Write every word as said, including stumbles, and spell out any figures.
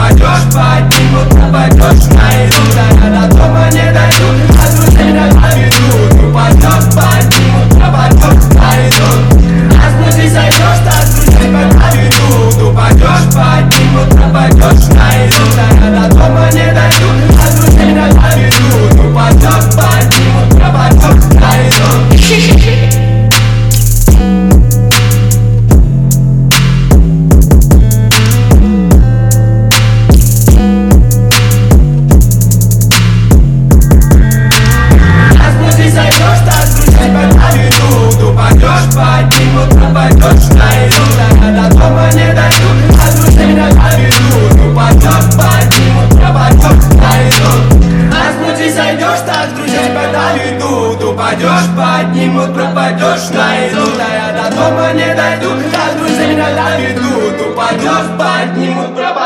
пойдешь, поднимут, пропадешь на еду. Да я до дома не дойду, а друзей на поведу. Ты пойдешь, поднимут, пропадешь на еду. А с пути сойдешь, так друзей по поведу. Ты пойдешь, поднимут, пропадешь на еду. Да я до дома не дойду, а друзей на поведу. Ты пойдешь, поднимут, пропадешь на еду. Поднимут, пропадешь на еду. Да я до дома не дойду, а друзей на поведу. Ну пойдешь, поднимут, пропадешь на еду. А с пути сойдешь, так друзей подаведу. Ты пойдешь, поднимут, пропадешь на еду. Да я до дома не дойду, а друзей на поведу. Ты пойдешь, поднимут, пропадешь.